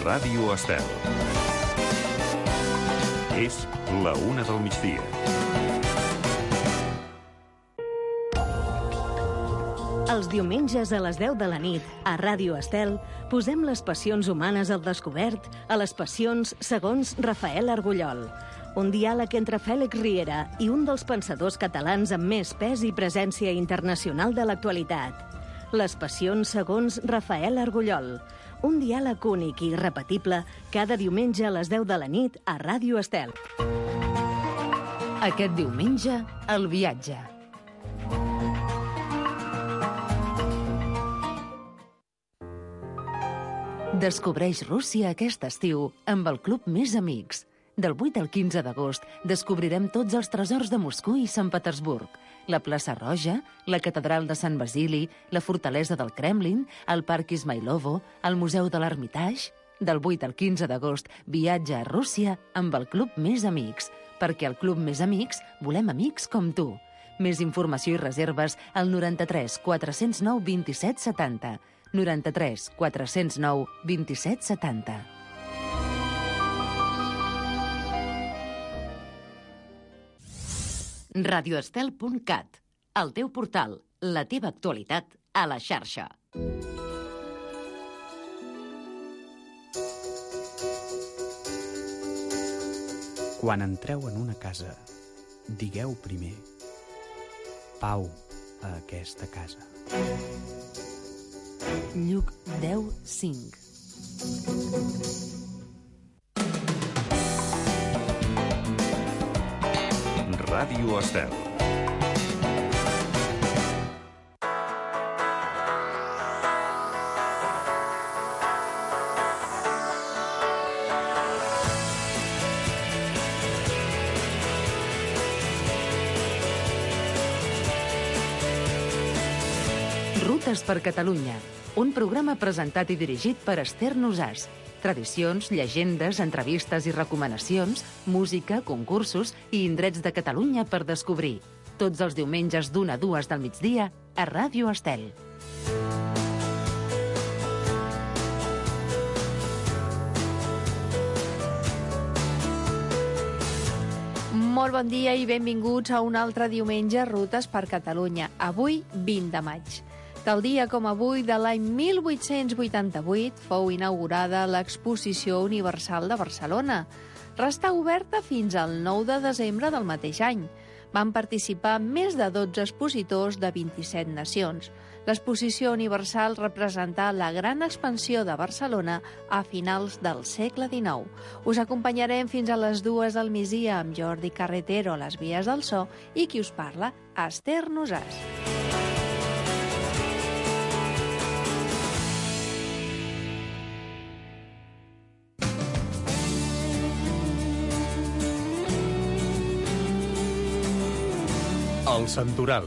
Ràdio Estel. És la 1 del migdia. Els diumenges a les 10 de la nit, a Ràdio Estel, posem les passions humanes al descobert a les passions segons Rafael Argullol. Un diàleg entre Fèlix Riera i un dels pensadors catalans amb més pes i presència internacional de l'actualitat. Les passions segons Rafael Argullol. Un diàleg únic i irrepetible cada diumenge a les 10 de la nit a Ràdio Estel. Aquest diumenge, El viatge. Descobreix Rússia aquest estiu amb el Club Més Amics. Del 8 al 15 d'agost descobrirem tots els tresors de Moscou i Sant Petersburg, la plaça Roja, la catedral de Sant Basili, la fortalesa del Kremlin, el parc Ismailovo, el museu de l'Ermitage. Del 8 al 15 d'agost viatja a Rússia amb el Club Més Amics, perquè al Club Més Amics volem amics com tu. Més informació i reserves al 93 409 27 70. 93 409 27 70. radioestel.cat, el teu portal, la teva actualitat a la xarxa. Quan entreu en una casa, digueu primer pau a aquesta casa. Lluc 10:5. Ràdio Estel. Rutes per Catalunya, un programa presentat i dirigit per Esther Nosàs. Tradicions, llegendes, entrevistes i recomanacions, música, concursos i indrets de Catalunya per descobrir. Tots els diumenges d'1 a 2 del migdia a Ràdio Estel. Molt bon dia i benvinguts a un altre diumenge Rutes per Catalunya. Avui, 20 de maig. Tal dia com avui, de l'any 1888, fou inaugurada l'Exposició Universal de Barcelona. Restà oberta fins al 9 de desembre del mateix any. Van participar més de 12 expositors de 27 nacions. L'Exposició Universal representà la gran expansió de Barcelona a finals del segle XIX. Us acompanyarem fins a les 2 del migdia amb Jordi Carretero a les vies del so i qui us parla, Esther Nosàs. El Santoral.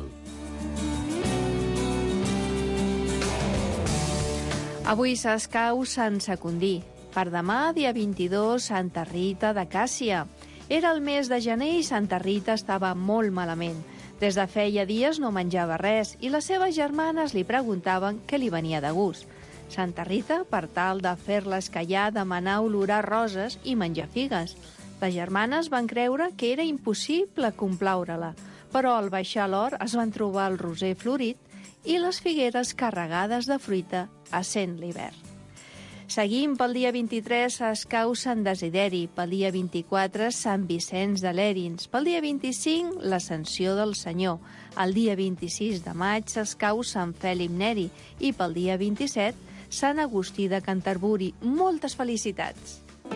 Avui s'escau Sant Secundí. Per demà, dia 22, Santa Rita de Càssia. Era el mes de gener i Santa Rita estava molt malament. Des de feia dies no menjava res i les seves germanes li preguntaven què li venia de gust. Santa Rita, per tal de fer-la escallar, demanà olorar roses i menjar figues. Les germanes van creure que era impossible complaure-la, però al baixar l'hort es van trobar el roser florit i les figueres carregades de fruita essent l'hivern. Seguim pel dia 23 s'escau Sant Desideri, pel dia 24 Sant Vicenç de Lérins, pel dia 25 l'Ascensió del Senyor, el dia 26 de maig s'escau Sant Fèlip Neri i pel dia 27 Sant Agustí de Canterbury. Moltes felicitats!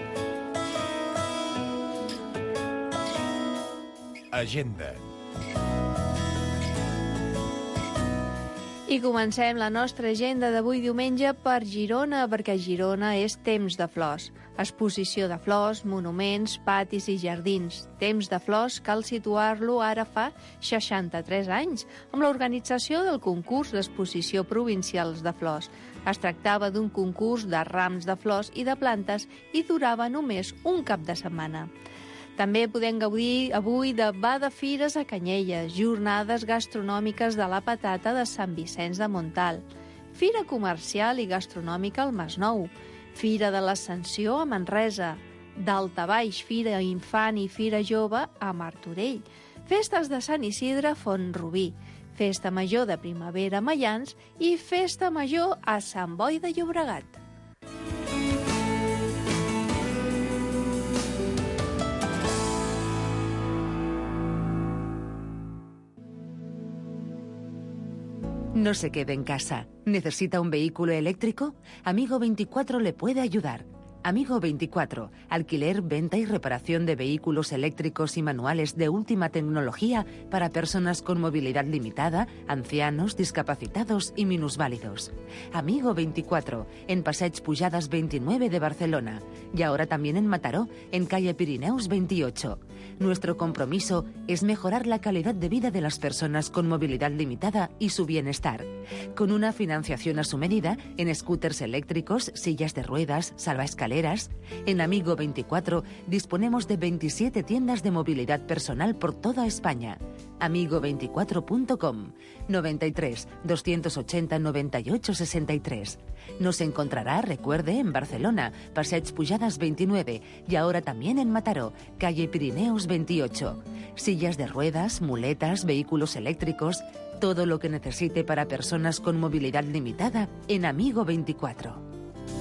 Agenda. I comencem la nostra agenda d'avui diumenge per Girona, perquè Girona és temps de flors. Exposició de flors, monuments, patis i jardins. Temps de flors cal situar-lo ara fa 63 anys, amb l'organització del concurs d'exposició provincials de flors. Es tractava d'un concurs de rams de flors i de plantes i durava només un cap de setmana. També podem gaudir avui de va de fires a Canyelles, jornades gastronòmiques de la patata de Sant Vicenç de Montalt, fira comercial i gastronòmica al Masnou, Fira de l'Ascensió a Manresa, Daltabaix, Fira Infant i Fira Jove a Martorell, Festes de Sant Isidre a Font-rubí, Festa Major de Primavera a Maians i Festa Major a Sant Boi de Llobregat. No se quede en casa. ¿Necesita un vehículo eléctrico? Amigo 24 le puede ayudar. Amigo 24, alquiler, venta y reparación de vehículos eléctricos y manuales de última tecnología para personas con movilidad limitada, ancianos, discapacitados y minusválidos. Amigo 24, en Passeig Pujadas 29 de Barcelona y ahora también en Mataró, en calle Pirineus 28. Nuestro compromiso es mejorar la calidad de vida de las personas con movilidad limitada y su bienestar, con una financiación a su medida en scooters eléctricos, sillas de ruedas, salvaescaleras. En Amigo 24 disponemos de 27 tiendas de movilidad personal por toda España. Amigo24.com 93 280 98 63. Nos encontrará, recuerde, en Barcelona, Passeig Pujadas 29 y ahora también en Mataró, calle Pirineus 28. Sillas de ruedas, muletas, vehículos eléctricos, todo lo que necesite para personas con movilidad limitada en Amigo 24.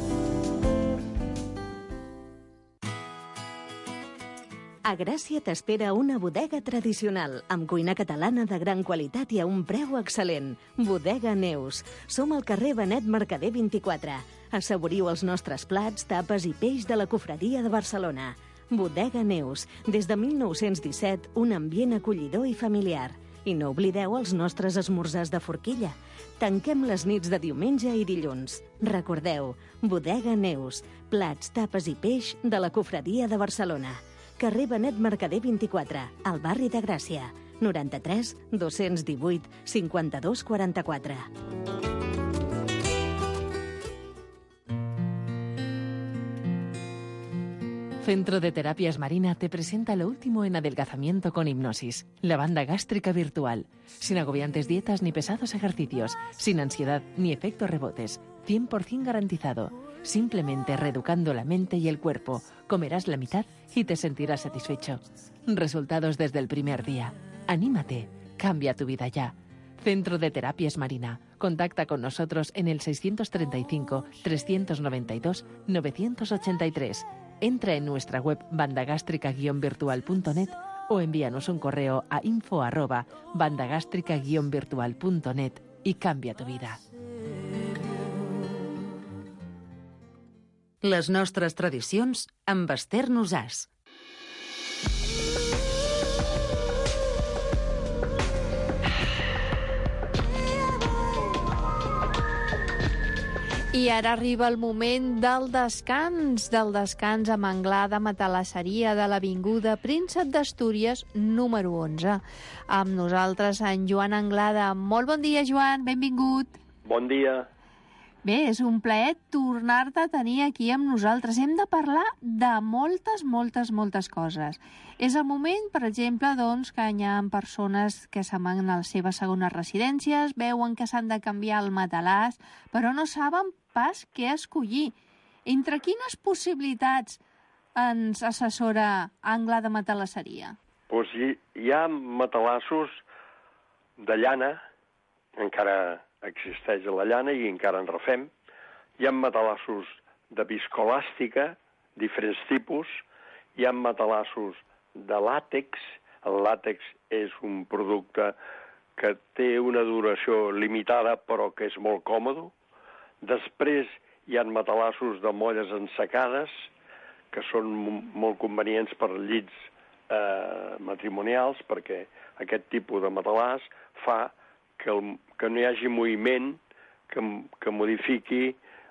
A Gràcia t'espera una bodega tradicional, amb cuina catalana de gran qualitat i a un preu excel·lent. Bodega Neus. Som al carrer Benet Mercader 24. Assaboriu els nostres plats, tapes i peix de la Cofradia de Barcelona. Bodega Neus. Des de 1917, un ambient acollidor i familiar. I no oblideu els nostres esmorzars de forquilla. Tanquem les nits de diumenge i dilluns. Recordeu, Bodega Neus. Plats, tapes i peix de la Cofradia de Barcelona. Carrer Benet Mercader 24, al barri de Gràcia. 93 218 52 44. Centro de Terapias Marina te presenta lo último en adelgazamiento con hipnosis, la banda gástrica virtual, sin agobiantes dietas ni pesados ejercicios, sin ansiedad ni efectos rebotes, 100% garantizado. Simplemente reeducando la mente y el cuerpo, comerás la mitad y te sentirás satisfecho. Resultados desde el primer día. Anímate, cambia tu vida ya. Centro de Terapias Marina. Contacta con nosotros en el 635 392 983. Entra en nuestra web bandagástrica-virtual.net o envíanos un correo a info@bandagástrica-virtual.net y cambia tu vida. Les nostres tradicions amb Esther Nosàs. I ara arriba el moment del descans amb Anglada Matalasseria de l'Avinguda Príncep d'Astúries, número 11. Amb nosaltres, en Joan Anglada. Molt bon dia, Joan, benvingut. Bon dia. Bé, és un plaer tornar-te a tenir aquí amb nosaltres. Hem de parlar de moltes coses. És el moment, per exemple, doncs, que hi ha persones que se'n van a les seves segones residències, veuen que s'han de canviar el matalàs, però no saben pas què escollir. Entre quines possibilitats ens assessora Anglada Matalasseria? Doncs hi ha matalassos de llana, encara existeix la llana i encara en refem. Hi ha matalassos de viscolàstica, diferents tipus. Hi ha matalassos de làtex. El làtex és un producte que té una duració limitada però que és molt còmode. Després hi ha matalassos de molles ensecades que són molt convenients per llits matrimonials perquè aquest tipus de matalàs fa que no hi hagi moviment que modifiqui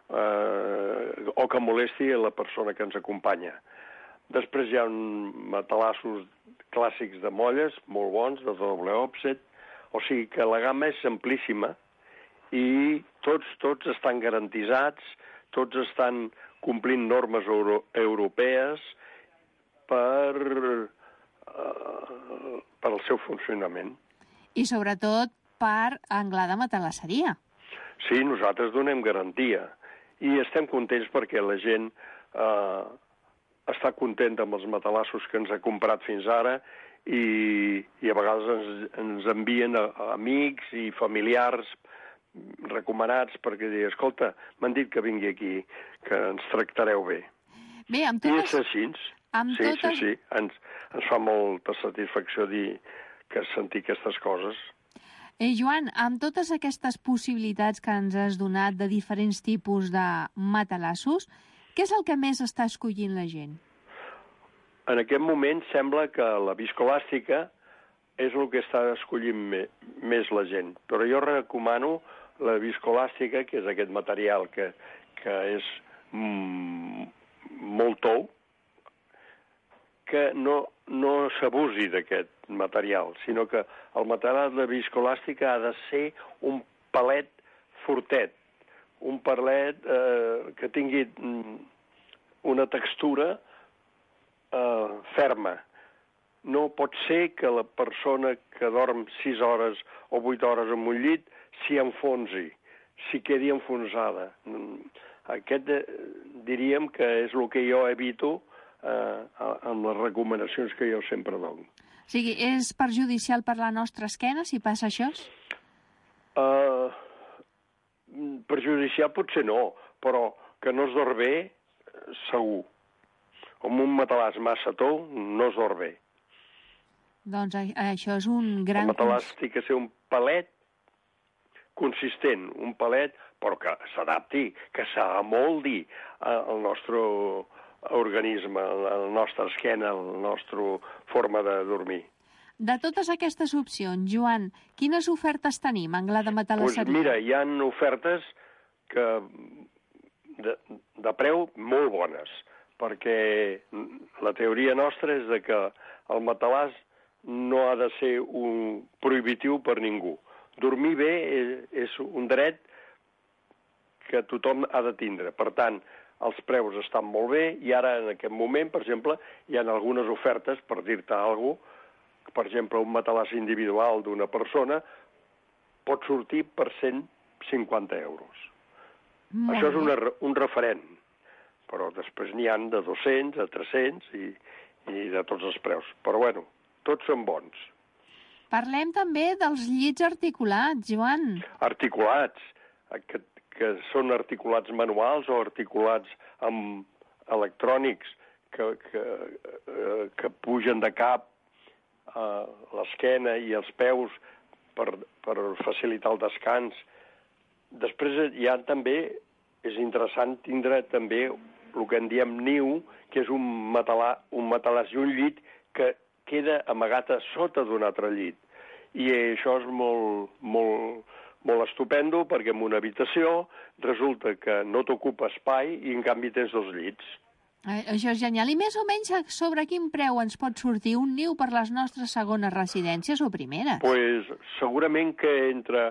o que molesti la persona que ens acompanya. Després hi ha matalassos clàssics de molles, molt bons, de doble òfset, o sigui que la gamma és amplíssima i tots estan garantitzats, tots estan complint normes europees per al seu funcionament. I sobretot per Anglada Matalasseria. Sí, nosaltres donem garantia i estem contents perquè la gent està contenta amb els matalassos que ens ha comprat fins ara i a vegades ens envien amics i familiars recomanats perquè dir, escolta, m'han dit que vingui aquí, que ens tractareu bé. Bé, amb I totes... és així. Sí. Ens fa molta satisfacció dir que sentir aquestes coses. Joan, amb totes aquestes possibilitats que ens has donat de diferents tipus de matalassos, què és el que més està escollint la gent? En aquest moment sembla que la viscolàstica és el que està escollint més la gent. Però jo recomano la viscolàstica, que és aquest material que és molt tou, que no s'abusi d'aquest material, sinó que el material de viscolàstica ha de ser un palet fortet, un palet que tingui una textura ferma. No pot ser que la persona que dorm 6 hores o 8 hores en un llit s'hi enfonsi, s'hi quedi enfonsada. Aquest diríem que és el que jo evito amb les recomanacions que jo sempre dono. O sigui, és perjudicial per la nostra esquena si passa això? Perjudicial potser no, però que no es dorm bé, segur. Amb un matalàs massa tou no es dorm bé. Doncs això és un gran... El matalàs té que ser un palet consistent, un palet, però que s'adapti, que s'amoldi al nostre organisme, a la nostra esquena, a la nostra forma de dormir. De totes aquestes opcions, Joan, quines ofertes tenim en Glada Matalasseria? Doncs mira, hi ha ofertes de preu molt bones, perquè la teoria nostra és que el matalàs no ha de ser un prohibitiu per ningú. Dormir bé és un dret que tothom ha de tindre. Per tant, els preus estan molt bé i ara, en aquest moment, per exemple, hi ha algunes ofertes, per dir-te alguna cosa, per exemple, un matalàs individual d'una persona pot sortir per 150 euros. Això és un referent, però després n'hi ha de 200, de 300 i de tots els preus. Però, bueno, tots són bons. Parlem també dels llits articulats, Joan. Articulats, que són articulats manuals o articulats amb electrònics que pugen de cap a l'esquena i els peus per facilitar el descans. Després hi ha també, és interessant tindre també el que en diem niu, que és un matalàs i un llit que queda amagat a sota d'un altre llit. I això és molt estupendo perquè en una habitació resulta que no t'ocupa espai i en canvi tens 2 llits. Això és genial. I més o menys sobre quin preu ens pot sortir un niu per les nostres segones residències o primeres? Pues segurament que entre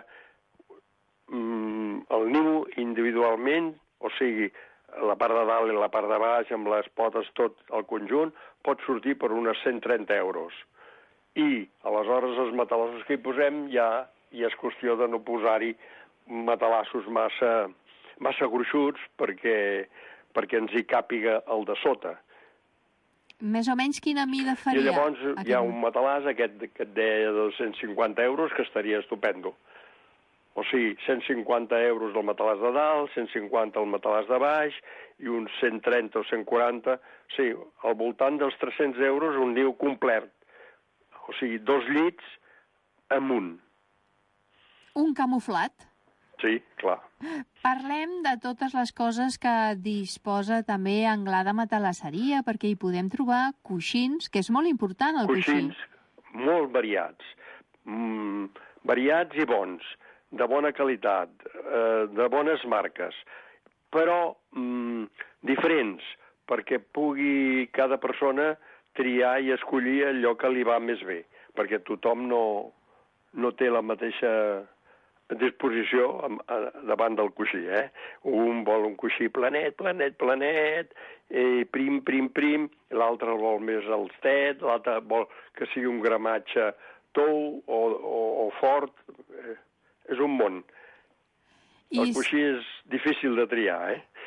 el niu individualment, o sigui, la part de dalt i la part de baix, amb les potes, tot el conjunt, pot sortir per unes 130 euros. I, aleshores, els matalassos que hi posem ja és qüestió de no posar-hi matalassos massa gruixuts perquè ens hi càpiga el de sota. Més o menys quina mida faria? I llavors hi ha un matalàs, aquest que et deia de 150 euros, que estaria estupendo. O sigui, 150 euros del matalàs de dalt, 150 el matalàs de baix, i uns 130 o 140... O sigui, al voltant dels 300 euros un niu complet. O sigui, 2 llits amunt. Un camuflat? Sí, clar. Parlem de totes les coses que disposa també Anglada Matalasseria, perquè hi podem trobar coixins, que és molt important el coixí. Coixins molt variats. Variats i bons, de bona qualitat, de bones marques, però diferents, perquè pugui cada persona triar i escollir allò que li va més bé, perquè tothom no té la mateixa disposició davant del coixí, eh? Un vol un coixí planet, prim, l'altre el vol més alstet, l'altre vol que sigui un gramatge tou o fort. És un món. El coixí és difícil de triar, eh?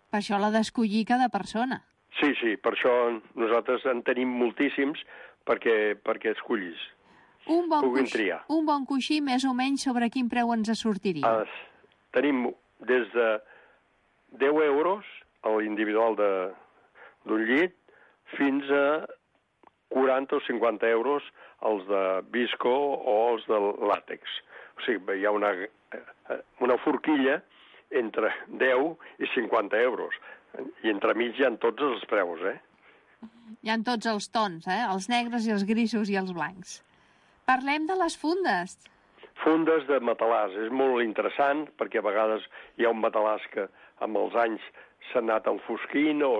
Per això l'ha d'escollir cada persona. Sí, per això nosaltres en tenim moltíssims perquè escollis. Puguin triar. Un bon coixí, més o menys, sobre quin preu ens sortiria? Tenim des de 10 euros a l'individual d'un llit fins a 40 o 50 euros els de visco o els de làtex. O sigui, hi ha una forquilla entre 10 i 50 euros. I entremig hi ha tots els preus, Hi ha tots els tons, els negres i els grisos i els blancs. Parlem de les fundes. Fundes de matalàs. És molt interessant perquè a vegades hi ha un matalàs que amb els anys s'ha anat enfosquint o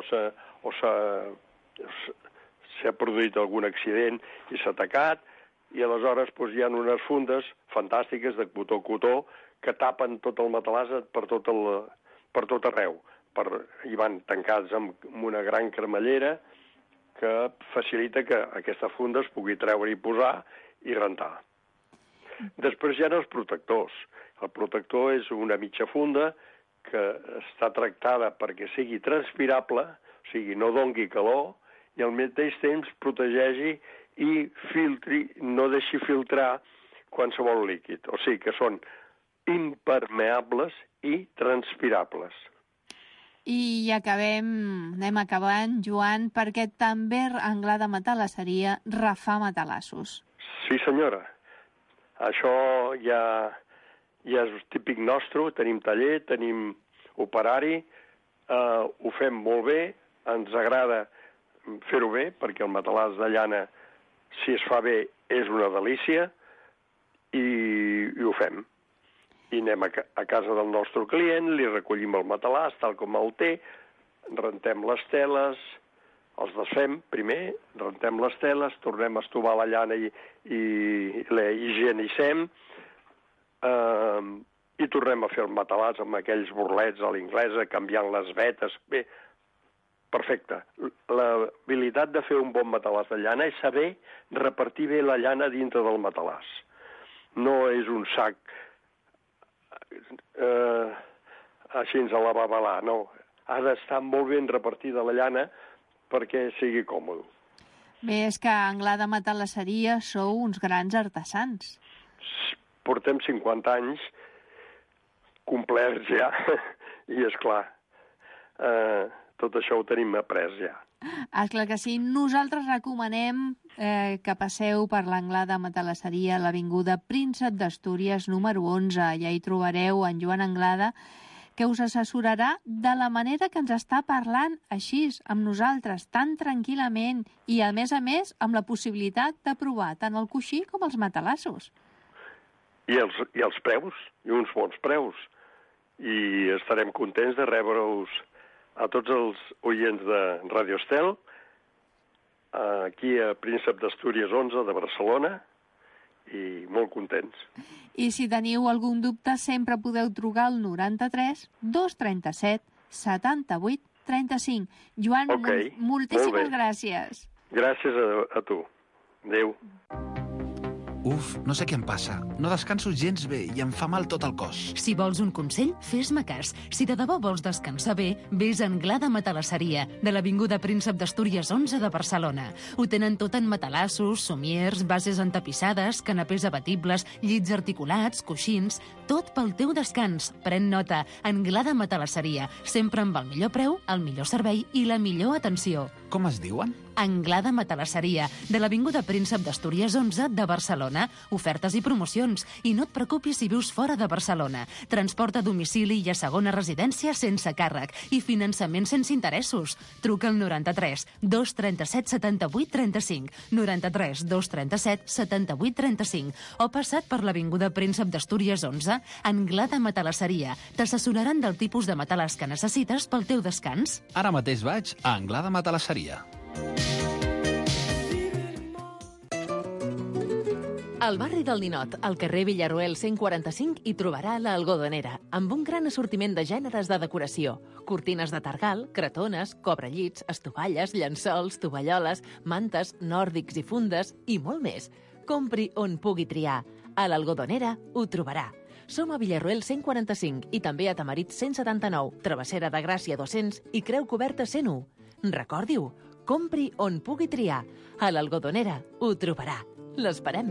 s'ha produït algun accident i s'ha tacat, i aleshores hi ha unes fundes fantàstiques de cotó que tapen tot el matalàs per tot arreu. I van tancats amb una gran cremallera que facilita que aquesta funda es pugui treure i posar i rentar. Després hi ha els protectors. El protector és una mitja funda que està tractada perquè sigui transpirable, o sigui, no dongui calor, i al mateix temps protegeixi i filtri, no deixi filtrar qualsevol líquid. O sigui que són impermeables i transpirables. I anem acabant, Joan, perquè també Anglada Matalasseria refà matalassos. Sí, senyora. Això ja és típic nostre, tenim taller, tenim operari, ho fem molt bé, ens agrada fer-ho bé, perquè el matalàs de llana, si es fa bé, és una delícia, i ho fem. I anem a casa del nostre client, li recollim el matalàs tal com el té, rentem les teles, els desfem primer, rentem les teles, tornem a estovar la llana i la higienitzem, i tornem a fer el matalàs amb aquells borlets a l'inglesa, canviant les vetes. Bé, perfecte. L'habilitat de fer un bon matalàs de llana és saber repartir bé la llana dintre del matalàs. No és un sac així a la babalà, no. Ha d'estar molt ben repartida la llana perquè sigui còmode. Bé, és que a Anglada Matalasseria sou uns grans artesans. Portem 50 anys complerts ja, i és clar, tot això ho tenim après ja. Esclar que sí. Nosaltres recomanem que passeu per l'Anglada Matalasseria a l'avinguda Príncep d'Astúries, número 11. Allà hi trobareu en Joan Anglada, que us assessorarà de la manera que ens està parlant així, amb nosaltres, tan tranquil·lament, i a més, amb la possibilitat de provar tant el coixí com els matalassos. I els preus, i uns bons preus. I estarem contents de rebre-us a tots els oients de Radio Estel, aquí a Príncep d'Astúries 11 de Barcelona, i molt contents. I si teniu algun dubte, sempre podeu trucar al 93 237 78 35. Joan, moltíssimes gràcies. Gràcies a tu. Adéu. Uf, no sé què em passa. No descanso gens bé i em fa mal tot el cos. Si vols un consell, fes-me cas. Si de debò vols descansar bé, vés a Anglada Matalasseria, de l'avinguda Príncep d'Astúries 11 de Barcelona. Ho tenen tot en matalassos, somiers, bases entapissades, canapés abatibles, llits articulats, coixins... Tot pel teu descans. Pren nota. Anglada Matalasseria. Sempre amb el millor preu, el millor servei i la millor atenció. Com es diuen? Anglada Matalasseria, de l'avinguda Príncep d'Astúries 11 de Barcelona. Ofertes i promocions. I no et preocupis si vius fora de Barcelona. Transport a domicili i a segona residència sense càrrec. I finançament sense interessos. Truca al 93 237 78 35. 93 237 78 35. O passa't per l'avinguda Príncep d'Astúries 11, Anglada Matalasseria. T'assessoraran del tipus de matalàs que necessites pel teu descans. Ara mateix vaig a Anglada Matalasseria. Al barri del Ninot, al carrer Villaruel 145, hi trobarà l'Algodonera, amb un gran assortiment de gèneres de decoració. Cortines de targal, cretones, cobrellits, estovalles, llençols, tovalloles, mantes, nòrdics i fundes, i molt més. Compri on pugui triar. A l'Algodonera ho trobarà. Som a Villarroel 145 i també a Tamarit 179, Travessera de Gràcia 200 i Creu Coberta 101. Recordi-ho, compri on pugui triar. A l'Algodonera ho trobarà. L'esperem.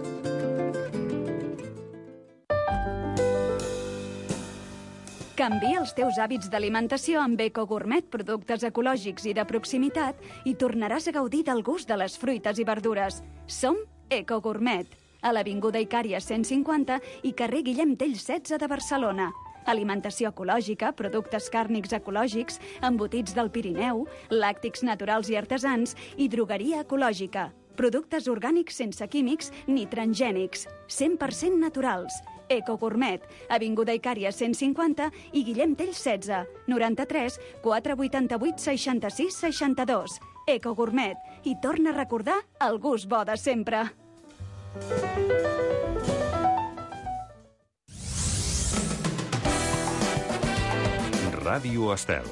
Canvia els teus hàbits d'alimentació amb EcoGourmet, productes ecològics i de proximitat, i tornaràs a gaudir del gust de les fruites i verdures. Som EcoGourmet, a l'Avinguda Icària 150 i carrer Guillem Tell 16 de Barcelona. Alimentació ecològica, productes càrnics ecològics, embotits del Pirineu, làctics naturals i artesans i drogueria ecològica. Productes orgànics sense químics ni transgènics, 100% naturals. EcoGourmet, Avinguda Icària 150 i Guillem Tell 16, 93 488 66 62. EcoGourmet, i torna a recordar el gust bo de sempre. Ràdio Estel.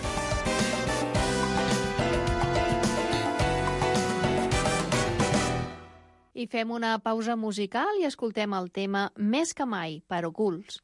I fem una pausa musical i escoltem el tema Més que mai, per Ocults.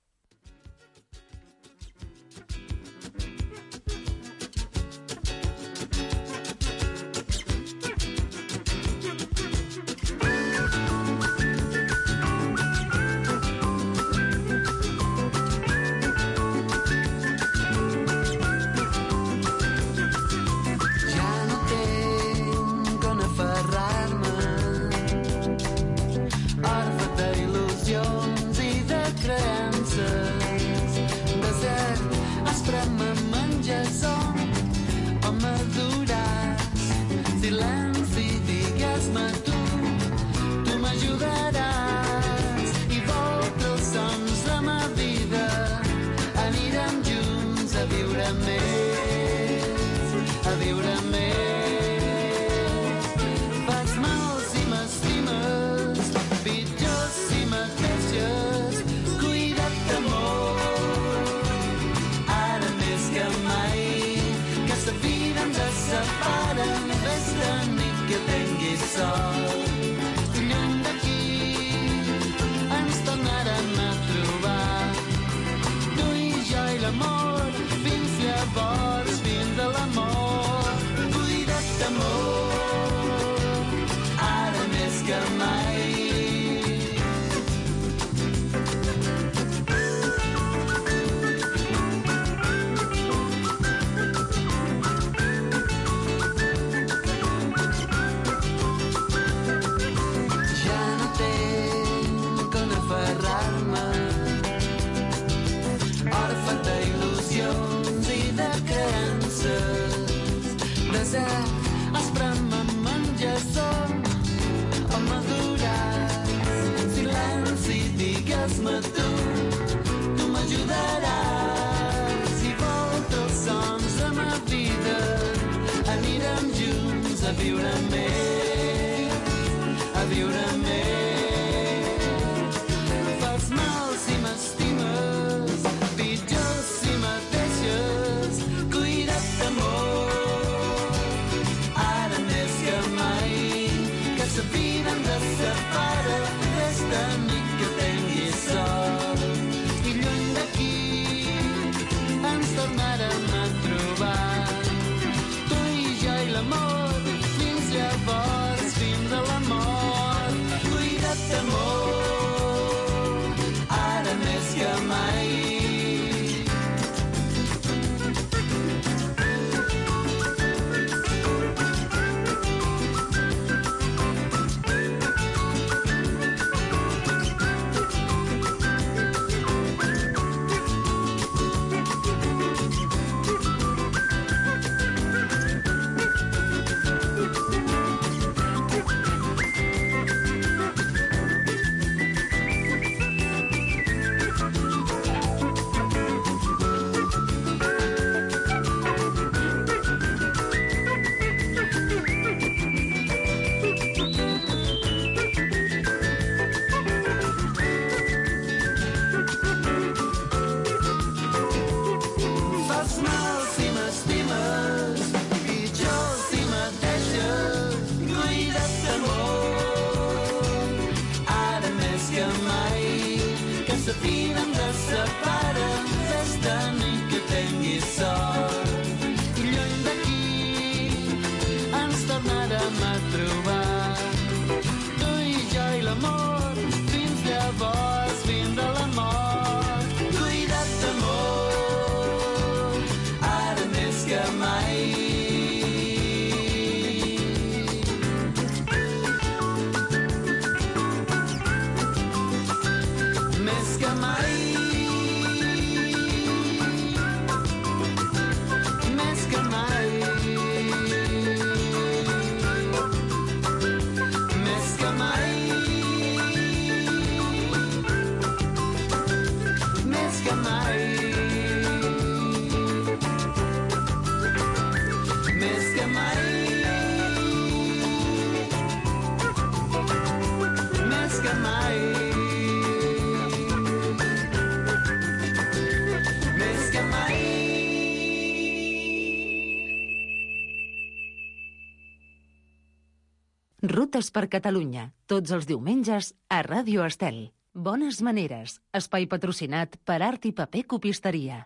Rutes per Catalunya, tots els diumenges a Ràdio Estel. Bones maneres, espai patrocinat per Art i Paper Copisteria.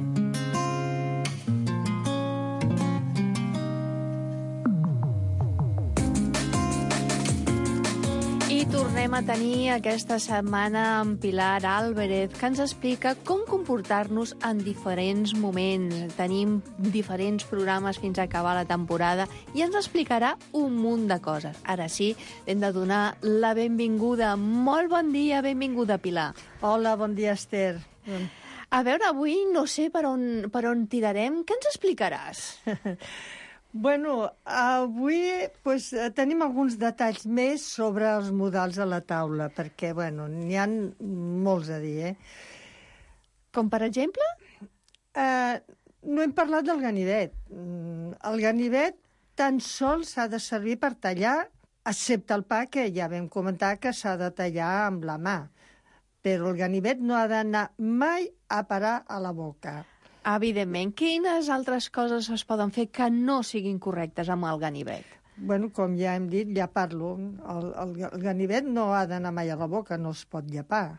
I tornem a tenir aquesta setmana amb Pilar Álvarez, que ens explica com comportar-nos en diferents moments. Tenim diferents programes fins a acabar la temporada i ens explicarà un munt de coses. Ara sí, hem de donar la benvinguda. Molt bon dia, benvinguda, Pilar. Hola, bon dia, Esther. A veure, avui no sé per on tirarem. Què ens explicaràs? Bueno, avui tenim alguns detalls més sobre els modals a la taula, perquè n'hi ha molts a dir. Com per exemple? No hem parlat del ganivet. El ganivet tan sols s'ha de servir per tallar, excepte el pa, que ja vam comentar que s'ha de tallar amb la mà. Però el ganivet no ha d'anar mai a parar a la boca. Evidentment. Quines altres coses es poden fer que no siguin correctes amb el ganivet? Bueno, com ja hem dit, ja parlo. El ganivet no ha d'anar mai a la boca, no es pot llepar.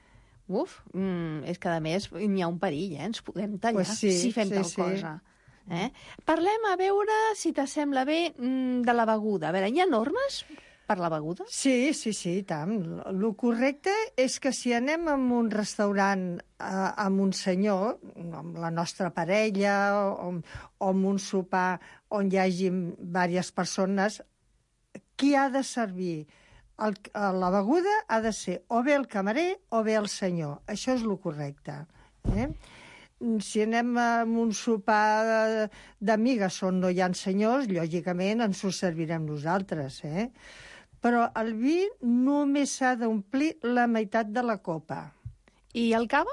És que a més n'hi ha un perill, ens podem tallar si fem tal cosa. Parlem, a veure, si t'assembla bé, de la beguda. A veure, hi ha normes per la beguda? Sí, i tant. El correcte és que si anem a un restaurant amb un senyor, amb la nostra parella, o amb un sopar on hi hagi diverses persones, qui ha de servir la beguda ha de ser o bé el camarer o bé el senyor. Això és el correcte. Si anem a un sopar d'amigues on no hi ha senyors, lògicament ens ho servirem nosaltres, Però el vi només s'ha d'omplir la meitat de la copa. I el cava?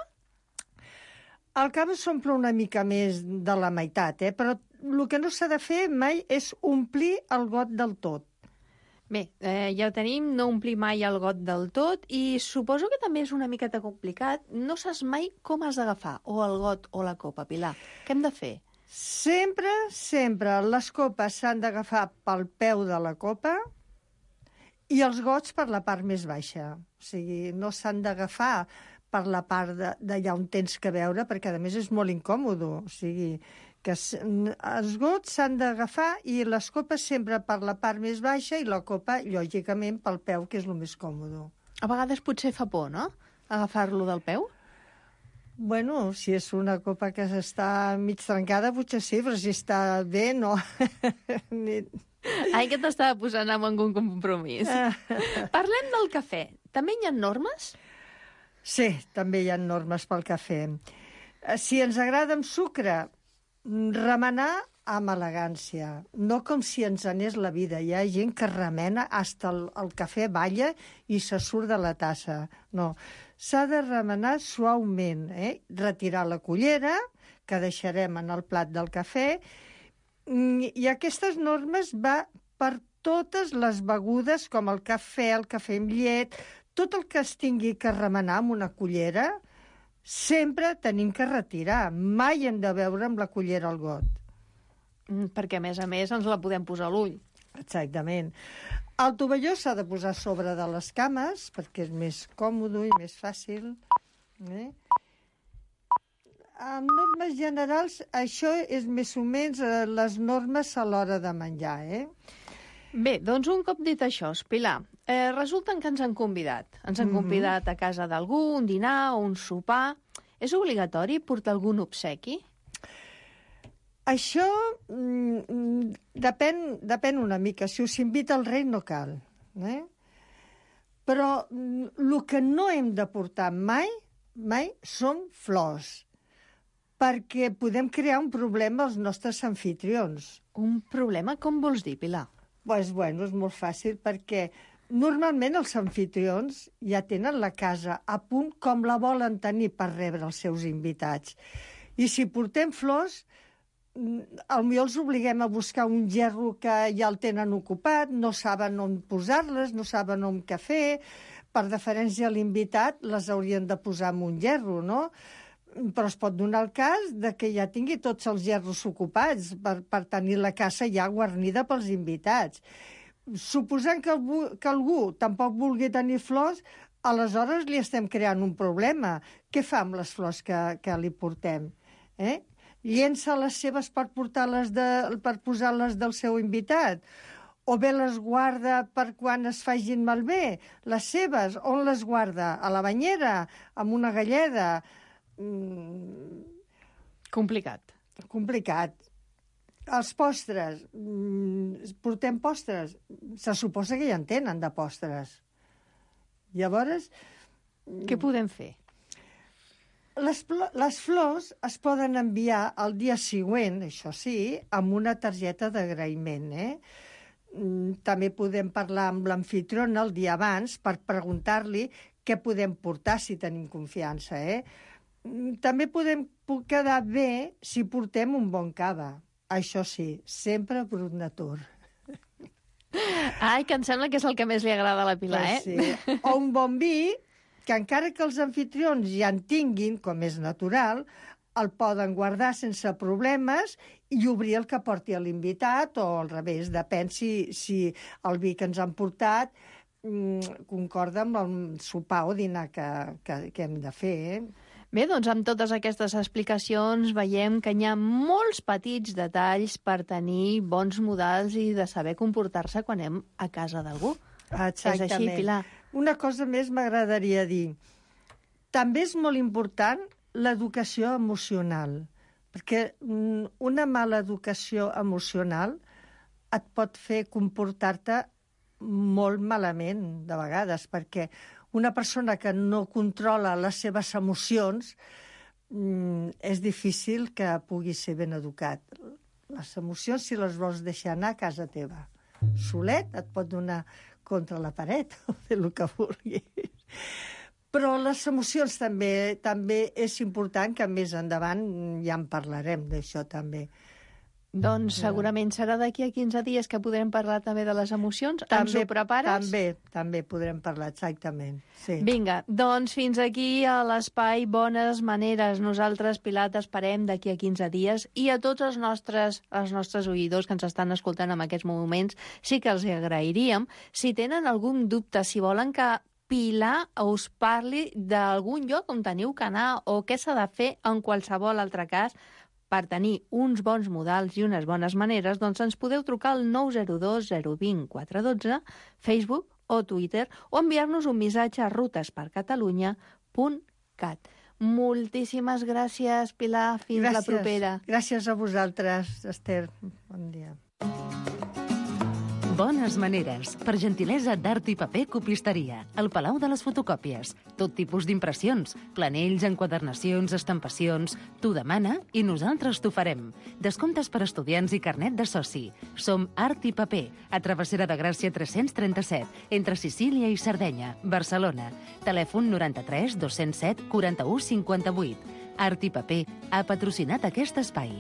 El cava s'omple una mica més de la meitat, però el que no s'ha de fer mai és omplir el got del tot. Bé, ja tenim, no omplir mai el got del tot, i suposo que també és una miqueta complicat. No saps mai com has d'agafar o el got o la copa, Pilar. Què hem de fer? Sempre, les copes s'han d'agafar pel peu de la copa i els gots per la part més baixa. O sigui, no s'han d'agafar per la part d'allà on tens que veure, perquè a més és molt incòmode. O sigui, que els gots s'han d'agafar i les copes sempre per la part més baixa i la copa, lògicament, pel peu, que és el més còmode. A vegades potser fa por, no?, agafar-lo del peu? Bueno, si és una copa que està mig trencada, potser sí, però si està bé, no. Ai, que t'estava posant amb algun compromís. Parlem del cafè. També hi ha normes? Sí, també hi ha normes pel cafè. Si ens agrada amb sucre, remenar amb elegància, no com si ens anés la vida. Hi ha gent que remena fins el cafè balla i se surt de la tassa. No, s'ha de remenar suaument, retirar la cullera, que deixarem en el plat del cafè, i aquestes normes va per totes les begudes, com el cafè amb llet, tot el que es tingui que remenar amb una cullera, sempre tenim que retirar. Mai hem de beure amb la cullera al got. Perquè, a més, ens la podem posar a l'ull. Exactament. El tovalló s'ha de posar sobre de les cames, perquè és més còmode i més fàcil. En normes generals, això és més o menys les normes a l'hora de menjar, Bé, doncs un cop dit això, Pilar, resulta que ens han convidat. Ens han convidat a casa d'algú, un dinar o un sopar. És obligatori portar algun obsequi? Això depèn una mica. Si us invita el rei no cal. Però el que no hem de portar mai són flors, perquè podem crear un problema als nostres amfitrions. Un problema? Com vols dir, Pilar? Doncs, és molt fàcil, perquè normalment els amfitrions ja tenen la casa a punt com la volen tenir per rebre els seus invitats. I si portem flors, potser els obliguem a buscar un gerro que ja el tenen ocupat, no saben on posar-les, no saben on què fer. Per deferència a l'invitat les haurien de posar en un gerro, no? Però es pot donar el cas de que ja tingui tots els gerros ocupats per tenir la casa ja guarnida pels invitats. suposant que algú tampoc vulgui tenir flors, aleshores li estem creant un problema. Què fa amb les flors que li portem? Llença les seves per posar-les del seu invitat? O bé les guarda per quan es facin malbé? Les seves, on les guarda? A la banyera? Amb una galleda? Complicat. Els postres. Portem postres. Se suposa que ja en tenen, de postres. Llavors... Què podem fer? Les flors es poden enviar el dia següent, això sí, amb una targeta d'agraïment, També podem parlar amb l'amfitriona el dia abans per preguntar-li què podem portar si tenim confiança, També podem quedar bé si portem un bon cava. Això sí, sempre brut natur. Ai, que em sembla que és el que més li agrada a la Pilar, Sí. O un bon vi, que encara que els anfitrions ja en tinguin, com és natural, el poden guardar sense problemes i obrir el que porti a l'invitat, o al revés, depèn si el vi que ens han portat concorda amb el sopar o dinar que hem de fer, Bé, doncs amb totes aquestes explicacions veiem que hi ha molts petits detalls per tenir bons modals i de saber comportar-se quan anem a casa d'algú. Exactament. És així, Pilar? Una cosa més m'agradaria dir. També és molt important l'educació emocional, perquè una mala educació emocional et pot fer comportar-te molt malament, de vegades, perquè una persona que no controla les seves emocions és difícil que pugui ser ben educat. Les emocions, si les vols deixar anar a casa teva, solet et pot donar contra la paret o fer el que vulguis. Però les emocions també és important, que més endavant ja en parlarem d'això també. Doncs segurament serà d'aquí a 15 dies que podrem parlar també de les emocions. Ens ho prepares? També podrem parlar, exactament. Sí. Vinga, doncs fins aquí a l'espai Bones Maneres. Nosaltres, Pilar, t'esperem d'aquí a 15 dies i a tots els nostres oïdors que ens estan escoltant en aquests moments sí que els agrairíem. Si tenen algun dubte, si volen que Pilar us parli d'algun lloc on teniu que anar o què s'ha de fer en qualsevol altre cas, per tenir uns bons modals i unes bones maneres, doncs ens podeu trucar al 902 020 412, Facebook o Twitter, o enviar-nos un missatge a rutespercatalunya.cat. Moltíssimes gràcies, Pilar. Fins la propera. Gràcies a vosaltres, Esther. Bon dia. Bones maneres, per gentilesa d'Art i Paper Copisteria, al Palau de les Fotocòpies. Tot tipus d'impressions, planells, enquadernacions, estampacions. Tu demana i nosaltres t'ho farem. Descomptes per estudiants i carnet de soci. Som Art i Paper, a Travessera de Gràcia 337, entre Sicília i Sardenya, Barcelona. Telèfon 93 207 41 58. Art i Paper ha patrocinat aquest espai.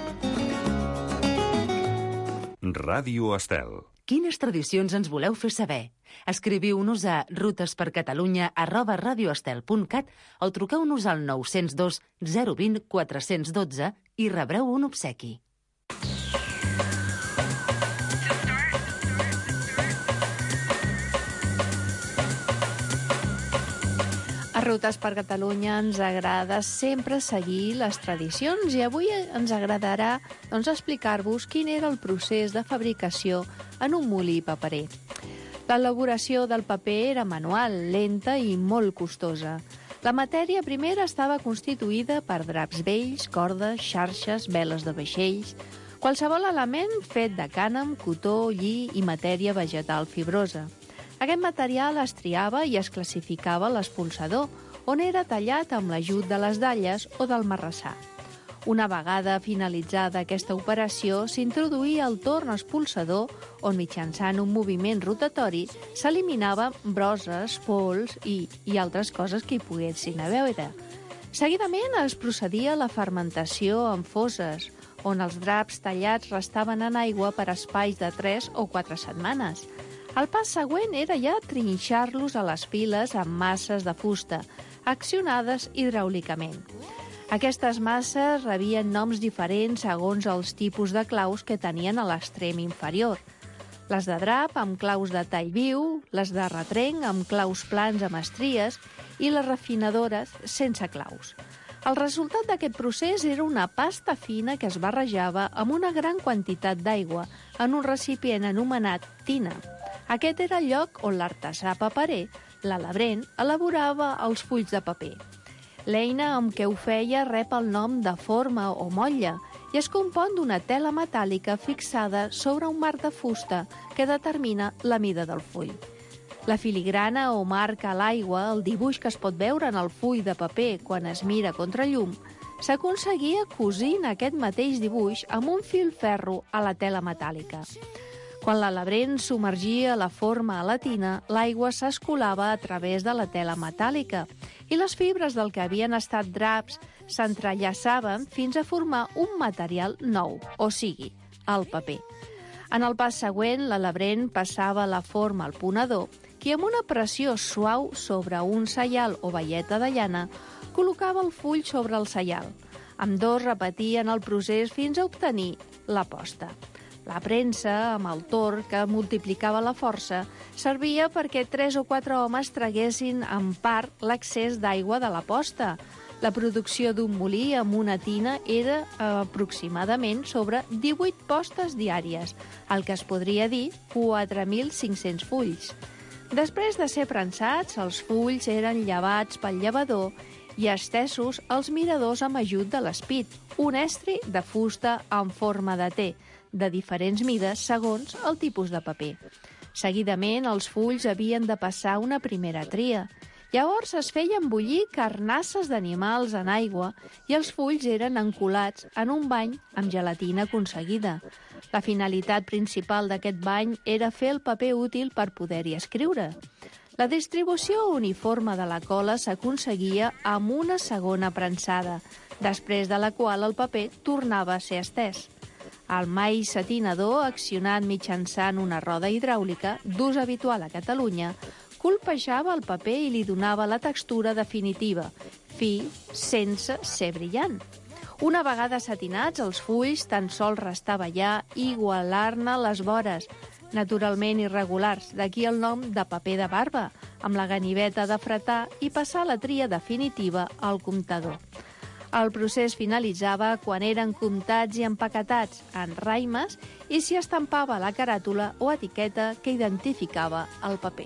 Ràdio Estel. Quines tradicions ens voleu fer saber? Escriviu-nos a rutespercatalunya@radioestel.cat o truqueu-nos al 902 020 412 i rebreu un obsequi. A Rutes per Catalunya ens agrada sempre seguir les tradicions i avui ens agradarà explicar-vos quin era el procés de fabricació en un molí paperer. L'elaboració del paper era manual, lenta i molt costosa. La matèria primera estava constituïda per draps vells, cordes, xarxes, veles de vaixells, qualsevol element fet de cànem, cotó, lli i matèria vegetal fibrosa. Aquest material es triava i es classificava a l'espolsador, on era tallat amb l'ajut de les dalles o del marrassà. Una vegada finalitzada aquesta operació, s'introduïa el torn expulsador, on mitjançant un moviment rotatori s'eliminava broses, pols i altres coses que hi poguessin a veure. Seguidament es procedia a la fermentació en foses, on els draps tallats restaven en aigua per espais de 3 o 4 setmanes. El pas següent era ja trinxar-los a les piles amb masses de fusta, accionades hidràulicament. Aquestes masses rebien noms diferents segons els tipus de claus que tenien a l'extrem inferior. Les de drap amb claus de tall viu, les de retrenc amb claus plans amb estries i les refinadores sense claus. El resultat d'aquest procés era una pasta fina que es barrejava amb una gran quantitat d'aigua en un recipient anomenat tina. Aquest era el lloc on l'artesà paperer, l'alabrent, elaborava els fulls de paper. L'eina amb què ho feia rep el nom de forma o motlle i es compon d'una tela metàl·lica fixada sobre un marc de fusta que determina la mida del full. La filigrana o marca a l'aigua, el dibuix que es pot veure en el full de paper quan es mira contra llum, s'aconseguia cosint aquest mateix dibuix amb un fil ferro a la tela metàl·lica. Quan l'alabrent submergia la forma a la tina, l'aigua s'escolava a través de la tela metàl·lica i les fibres del que havien estat draps s'entrellaçaven fins a formar un material nou, o sigui, el paper. En el pas següent, l'alabrent passava la forma al ponedor i amb una pressió suau sobre un saial o baieta de llana col·locava el full sobre el saial. Ambdós repetien el procés fins a obtenir la posta. La premsa, amb el torc que multiplicava la força, servia perquè 3 o 4 homes traguessin en part l'excés d'aigua de la posta. La producció d'un molí amb una tina era aproximadament sobre 18 postes diàries, el que es podria dir 4.500 fulls. Després de ser prensats, els fulls eren llevats pel llevador i estesos als miradors amb ajut de l'espit, un estri de fusta en forma de T, de diferents mides segons el tipus de paper. Seguidament, els fulls havien de passar una primera tria. Llavors es feien bullir carnasses d'animals en aigua i els fulls eren encolats en un bany amb gelatina aconseguida. La finalitat principal d'aquest bany era fer el paper útil per poder-hi escriure. La distribució uniforme de la cola s'aconseguia amb una segona prensada, després de la qual el paper tornava a ser estès. El mall satinador, accionat mitjançant una roda hidràulica, d'ús habitual a Catalunya, colpejava el paper i li donava la textura definitiva, fi, sense ser brillant. Una vegada satinats, els fulls tan sols restava ja igualar-ne les vores, naturalment irregulars, d'aquí el nom de paper de barba, amb la ganiveta de fretar i passar la tria definitiva al comptador. El procés finalitzava quan eren comptats i empaquetats en raimes i s'hi estampava la caràtula o etiqueta que identificava el paper.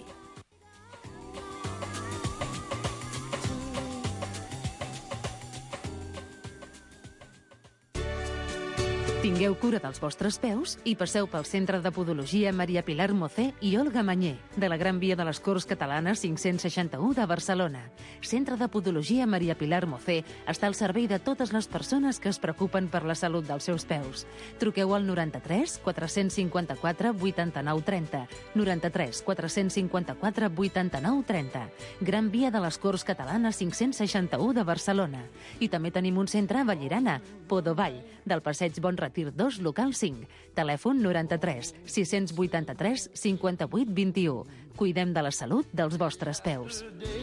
Tingueu cura dels vostres peus i passeu pel Centre de Podologia Maria Pilar Mocé i Olga Mañé, de la Gran Via de les Corts Catalanes 561 de Barcelona. Centre de Podologia Maria Pilar Mocé està al servei de totes les persones que es preocupen per la salut dels seus peus. Truqueu al 93 454 89 30, 93 454 89 30. Gran Via de les Corts Catalanes 561 de Barcelona. I també tenim un centre a Vallirana, Podovall, del Passeig Bon Retir 2, local 5. Telèfon 93 683 58 21. Cuidem de la salut dels vostres peus.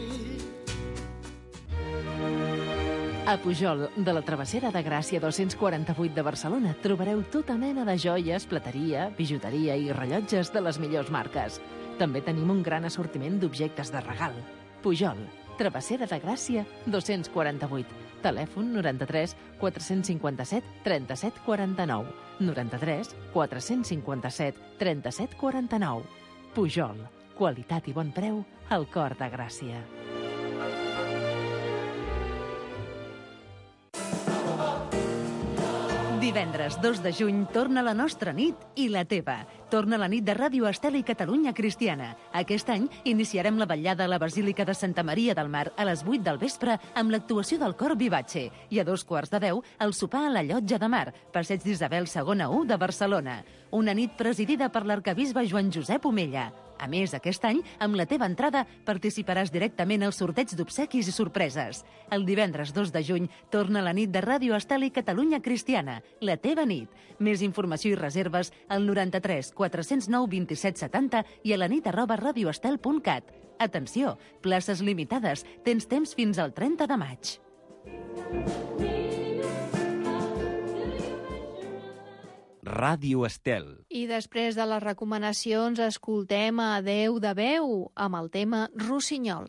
A Pujol, de la Travessera de Gràcia 248 de Barcelona, trobareu tota mena de joies, plateria, bijuteria i rellotges de les millors marques. També tenim un gran assortiment d'objectes de regal. Pujol, Travessera de Gràcia 248. Telèfon 93 457 37 49. 93 457 37 49. Pujol, qualitat i bon preu al cor de Gràcia. Divendres 2 de juny torna la nostra nit i la teva. Torna la nit de Ràdio Estel i Catalunya Cristiana. Aquest any iniciarem la vetllada a la Basílica de Santa Maria del Mar a les 8 del vespre amb l'actuació del cor Vivace i a 2:15 el sopar a la Llotja de Mar, Passeig d'Isabel II 1 de Barcelona. Una nit presidida per l'arquebisbe Joan Josep Omella. A més, aquest any, amb la teva entrada, participaràs directament al sorteig d'obsequis i sorpreses. El divendres 2 de juny torna la nit de Ràdio Estel i Catalunya Cristiana, la teva nit. Més informació i reserves al 93 409 27 70 i a lanit@radioestel.cat. Atenció, places limitades. Tens temps fins al 30 de maig. Ràdio Estel. I després de les recomanacions escoltem a Adéu de veu amb el tema Rossinyol.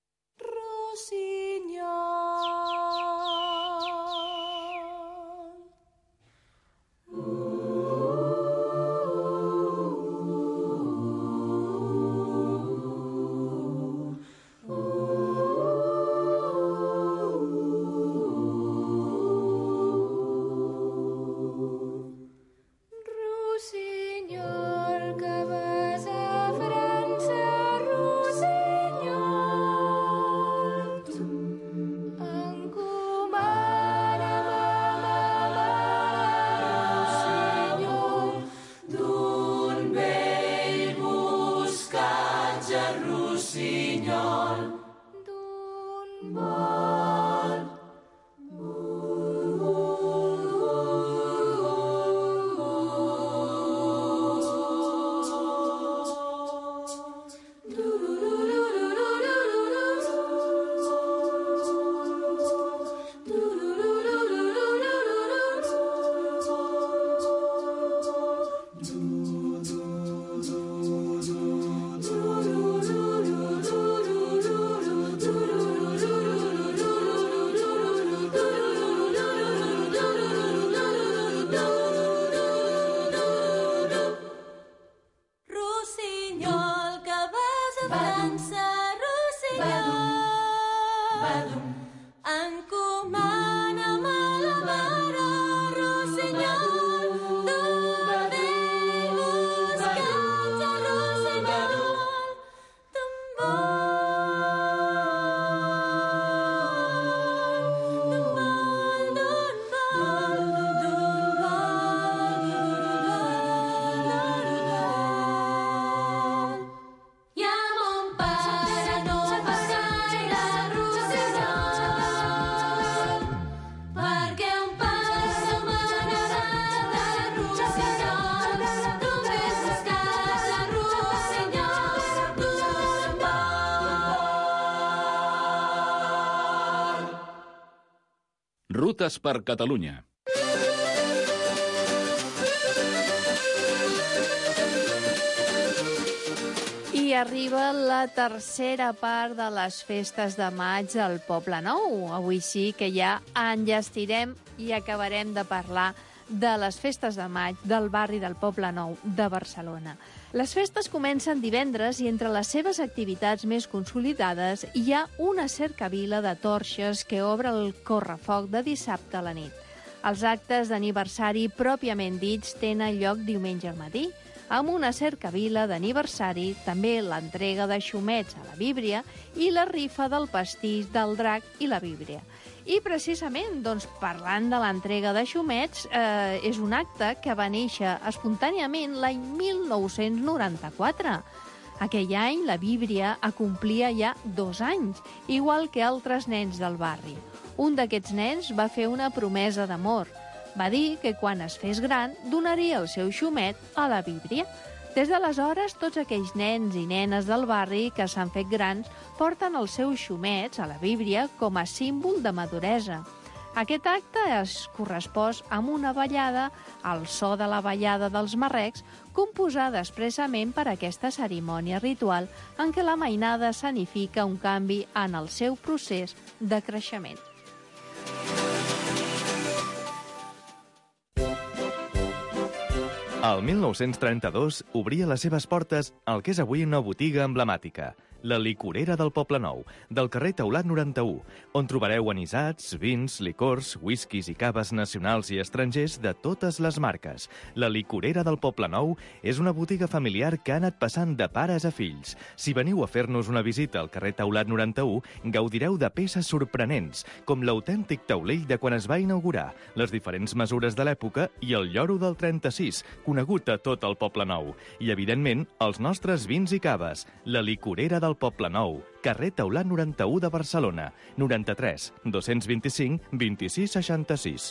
Rutes per Catalunya. I arriba la tercera part de les festes de maig al Poble Nou. Avui sí que ja enllestirem i acabarem de parlar de les festes de maig del barri del Poble Nou de Barcelona. Les festes comencen divendres i entre les seves activitats més consolidades hi ha una cercavila de torxes que obre el correfoc de dissabte a la nit. Els actes d'aniversari pròpiament dits tenen lloc diumenge al matí, amb una cercavila d'aniversari, també l'entrega de xumets a la Víbria i la rifa del pastís del drac i la Víbria. I precisament, doncs, parlant de l'entrega de xumets, és un acte que va néixer espontàniament l'any 1994. Aquell any la Víbria acomplia ja 2 anys, igual que altres nens del barri. Un d'aquests nens va fer una promesa d'amor. Va dir que quan es fes gran donaria el seu xumet a la Víbria. Des d'aleshores, tots aquells nens i nenes del barri que s'han fet grans porten els seus xumets a la Víbria com a símbol de maduresa. Aquest acte es correspon amb una ballada, al so de la ballada dels marrecs, composada expressament per aquesta cerimònia ritual en què la mainada significa un canvi en el seu procés de creixement. El 1932 obria les seves portes al que és avui una botiga emblemàtica, la Licorera del Poble Nou, del carrer Taulat 91, on trobareu anisats, vins, licors, whiskies i caves nacionals i estrangers de totes les marques. La Licorera del Poble Nou és una botiga familiar que ha anat passant de pares a fills. Si veniu a fer-nos una visita al carrer Taulat 91, gaudireu de peces sorprenents, com l'autèntic taulell de quan es va inaugurar, les diferents mesures de l'època i el lloro del 36, conegut a tot el Poble Nou. I, evidentment, els nostres vins i caves. La Licorera del Poble Nou, carrer Taulat 91 de Barcelona, 93 225 26 66.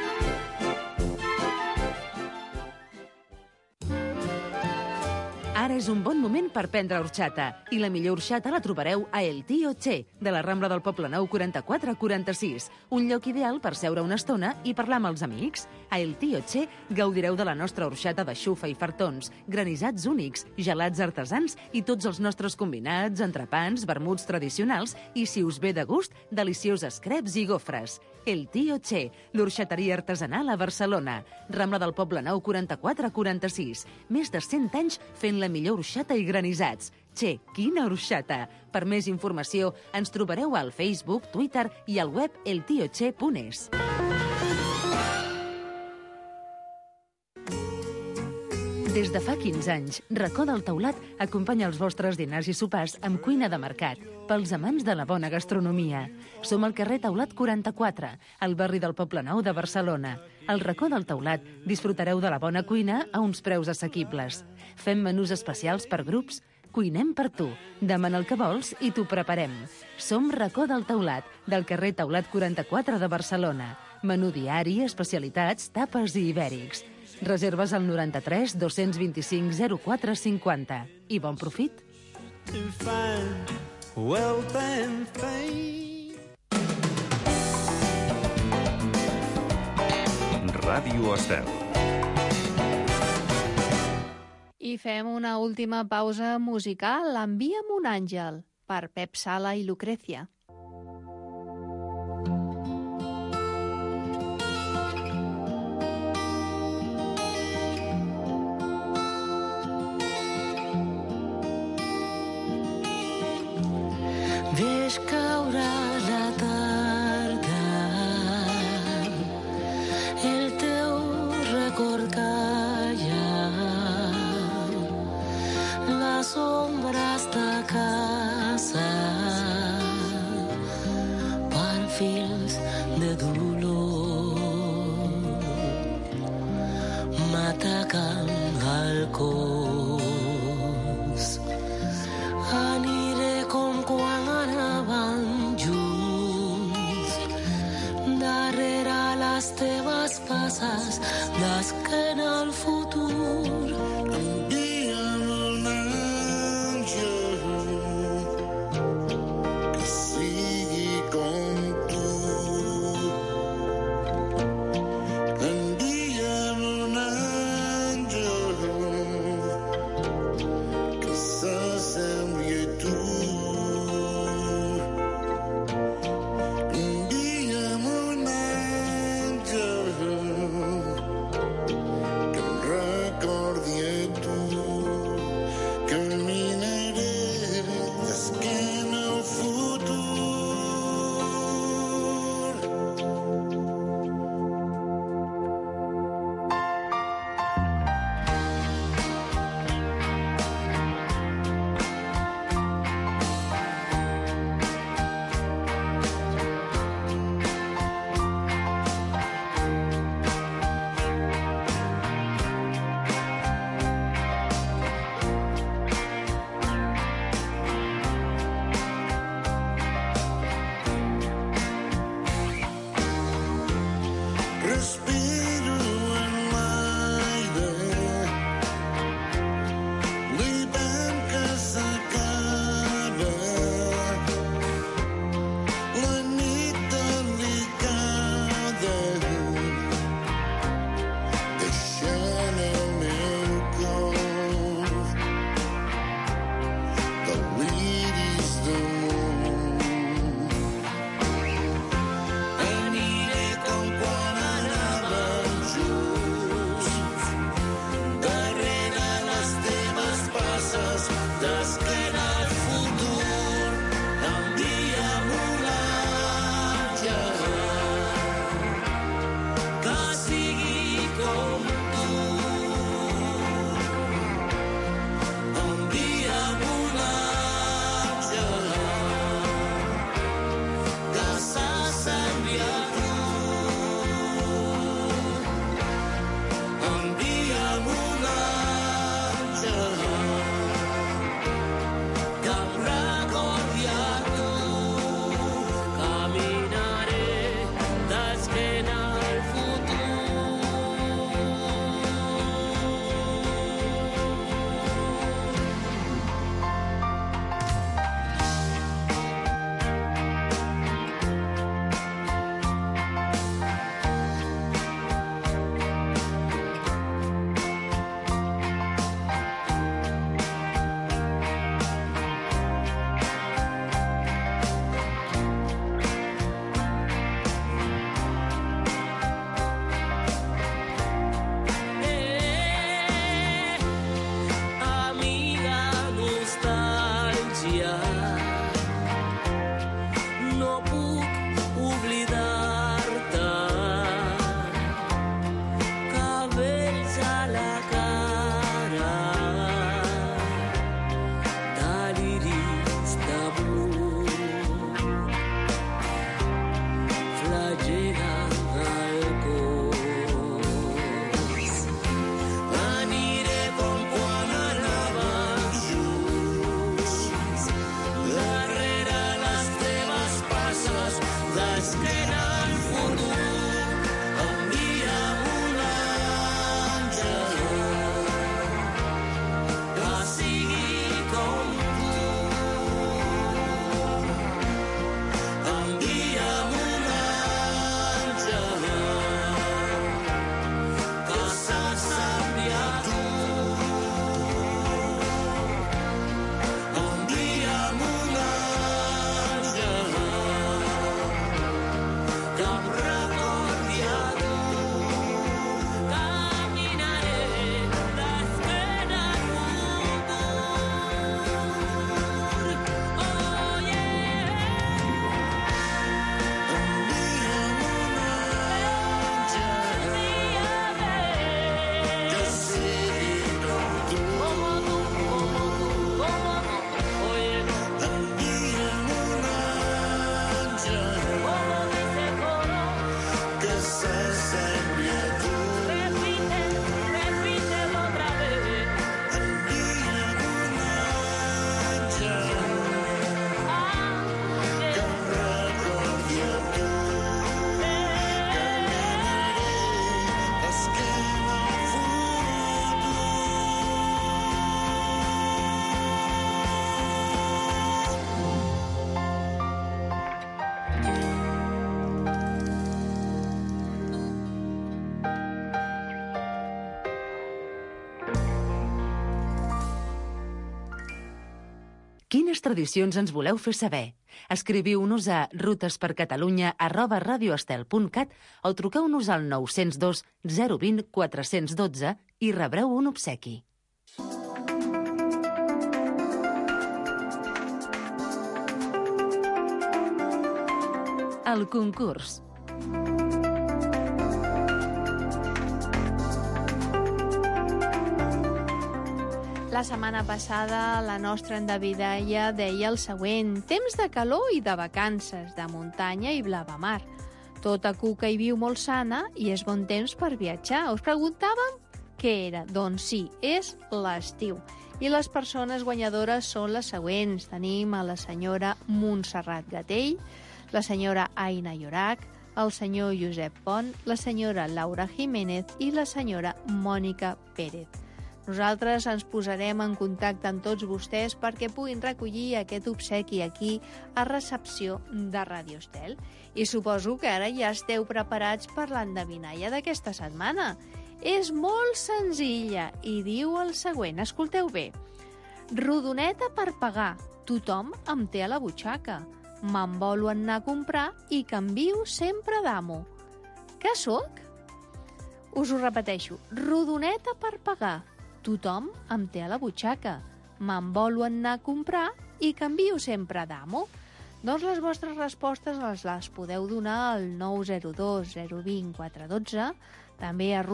Ara ara és un bon moment per prendre horxata. I la millor horxata la trobareu a El Tío Che, de la Rambla del Poblenou 4446. Un lloc ideal per seure una estona i parlar amb els amics. A El Tío Che gaudireu de la nostra horxata de xufa i fartons, granissats únics, gelats artesans i tots els nostres combinats, entrepans, vermuts tradicionals i, si us ve de gust, delicioses creps i gofres. El Tío Che, l'orxateria artesanal a Barcelona. Rambla del Poblenou 4446. Més de 100 anys fent la millor orxata i granissats. Che, quina orxata! Per més informació ens trobareu al Facebook, Twitter i al web eltioche.es. Des de fa 15 anys, Racó del Teulat acompanya els vostres dinars i sopars amb cuina de mercat, pels amants de la bona gastronomia. Som al carrer Teulat 44, al barri del Poblenou de Barcelona. Al Racó del Teulat disfrutareu de la bona cuina a uns preus assequibles. Fem menús especials per grups. Cuinem per tu. Demana el que vols i t'ho preparem. Som Racó del Teulat, del carrer Teulat 44 de Barcelona. Menú diari, especialitats, tapes i ibèrics. Reserves al 93 225 04 50. I bon profit. Ràdio Estel. I fem una última pausa musical. Envia'm un àngel, per Pep Sala i Lucrecia. Vés caure la tarda, el teu record calla, les ombres de casa, per fils de dolor, m'ataquen al cos. Aniré com quan anàvem junts, darrere les teves passes, d'esquena al futur. Envia'm un àngel que sigui com tu. Envia'm un àngel que s'assembli a tu. Envia'm un àngel que em recordi a tu. Quines tradicions ens voleu fer saber? Escriviu-nos a rutespercatalunya@radioestel.cat o truqueu-nos al 902 020 412 i rebreu un obsequi. El concurs. La setmana passada la nostra endevinalla deia el següent: temps de calor i de vacances, de muntanya i blavamar. Tota cuca hi viu molt sana i és bon temps per viatjar. Us preguntàvem què era? Doncs sí, és l'estiu. I les persones guanyadores són les següents. Tenim a la senyora Montserrat Gatell, la senyora Aina Llorac, el senyor Josep Pont, la senyora Laura Jiménez i la senyora Mònica Pérez. Nosaltres ens posarem en contacte amb tots vostès perquè puguin recollir aquest obsequi aquí a recepció de Ràdio Estel. I suposo que ara ja esteu preparats per l'endevinalla d'aquesta setmana. És molt senzilla i diu el següent. Escolteu bé. Rodoneta per pagar. Tothom em té a la butxaca. M'envolo a anar a comprar i canvio sempre d'amo. Què sóc? Us ho repeteixo. Rodoneta per pagar. Tothom em té a la butxaca. M'envolo a anar a comprar i canvio sempre d'amo. Doncs les vostres respostes les podeu donar al 902 020 412, també a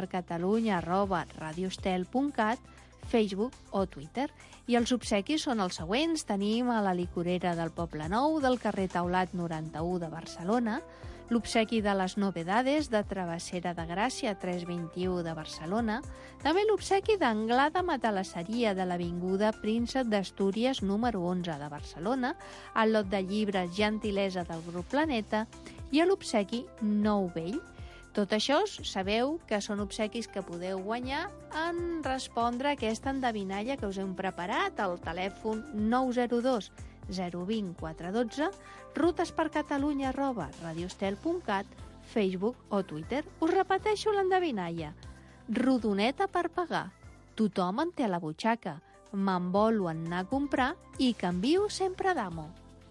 rutespercatalunya@radioestel.cat, Facebook o Twitter. I els obsequis són els següents. Tenim a la licorera del Poble Nou, del carrer Taulat 91 de Barcelona, l'obsequi de les Novedades de Travessera de Gràcia 321 de Barcelona, també l'obsequi d'Anglada Matalasseria de l'Avinguda Príncep d'Astúries número 11 de Barcelona, el lot de llibres Gentilesa del Grup Planeta i l'obsequi Nou Vell. Tot això sabeu que són obsequis que podeu guanyar en respondre a aquesta endevinalla que us hem preparat al telèfon 902 020 412, rutespercatalunya@radioestel.cat, Facebook o Twitter. Us repeteixo l'endevinalla. Rodoneta per pagar. Tothom en té a la butxaca. M'envolo a anar a comprar i canvio sempre d'amo.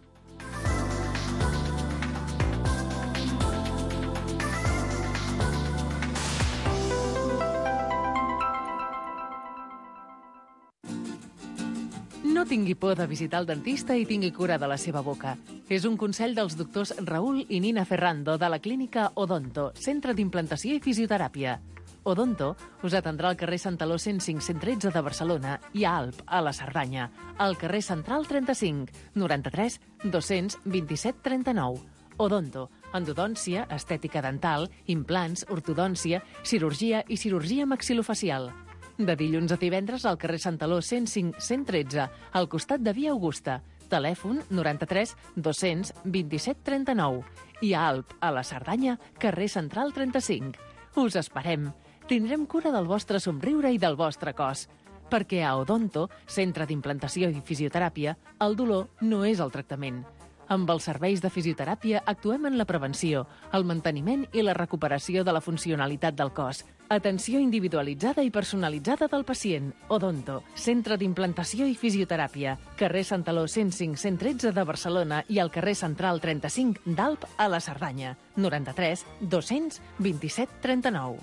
No tingui por de visitar el dentista i tingui cura de la seva boca. És un consell dels doctors Raül i Nina Ferrando de la clínica Odonto, centre d'implantació i fisioteràpia. Odonto us atendrà al carrer Santaló 105-113 de Barcelona i a Alp, a la Cerdanya, al carrer Central 35, 93 227 39. Odonto, endodòncia, estètica dental, implants, ortodòncia, cirurgia i cirurgia maxilofacial. De dilluns a divendres al carrer Santaló 105-113, al costat de Via Augusta. Telèfon 93 227 39. I a Alp, a la Cerdanya, carrer Central 35. Us esperem. Tindrem cura del vostre somriure i del vostre cos. Perquè a Odonto, centre d'implantació i fisioteràpia, el dolor no és el tractament. Amb els serveis de fisioteràpia actuem en la prevenció, el manteniment i la recuperació de la funcionalitat del cos. Atenció individualitzada i personalitzada del pacient. Odonto, centre d'implantació i fisioteràpia. Carrer Santaló 105-113 de Barcelona i al carrer Central 35 d'Alp a la Cerdanya. 93 227 39.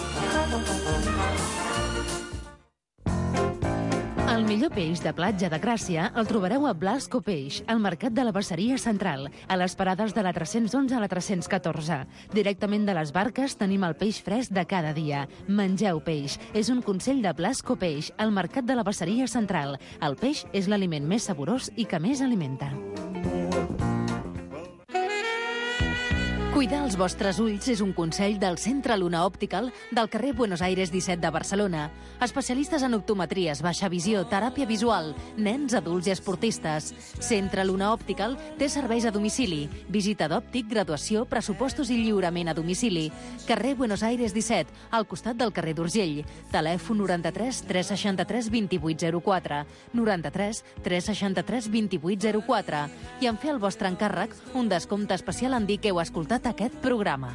El millor peix de platja de Gràcia el trobareu a Blasco Peix, al Mercat de la Basseria Central, a les parades de la 311 a la 314. Directament de les barques tenim el peix fresc de cada dia. Mengeu peix. És un consell de Blasco Peix, al Mercat de la Basseria Central. El peix és l'aliment més saborós i que més alimenta. Cuidar els vostres ulls és un consell del Centre Luna Optical del carrer Buenos Aires 17 de Barcelona. Especialistes en optometries, baixa visió, teràpia visual, nens, adults i esportistes. Centre Luna Optical té serveis a domicili, visita d'òptic, graduació, pressupostos i lliurament a domicili. Carrer Buenos Aires 17, al costat del carrer d'Urgell. Telèfon 93 363 2804, 93 363 2804. I en fer el vostre encàrrec, un descompte especial en dir que heu escoltat aquest programa.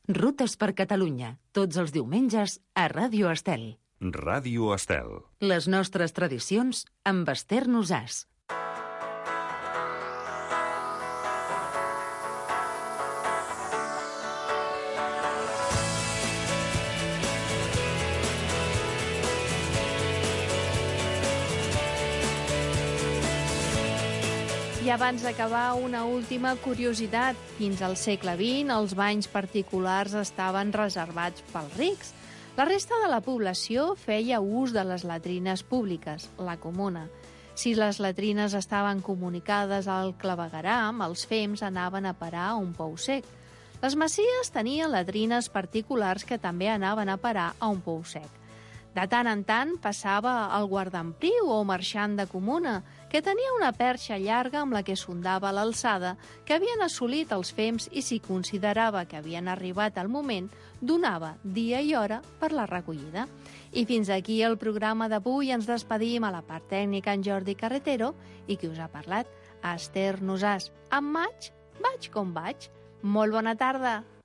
Rutes per Catalunya, tots els diumenges a Ràdio Estel. Ràdio Estel. Les nostres tradicions amb Esther Nosàs. I abans d'acabar, una última curiositat. Fins al segle XX, els banys particulars estaven reservats pels rics. La resta de la població feia ús de les latrines públiques, la comuna. Si les latrines estaven comunicades al clavegueram, els fems anaven a parar a un pou sec. Les masies tenien latrines particulars que també anaven a parar a un pou sec. De tant en tant passava el guardampriu o marxant de comuna, que tenia una perxa llarga amb la que sondava l'alçada que havien assolit els fems i si considerava que havien arribat al moment, donava dia i hora per la recollida. I fins aquí el programa d'avui. Ens despedim. A la part tècnica en Jordi Carretero i qui us ha parlat, Esther Nosàs. En maig, vaig com vaig. Molt bona tarda.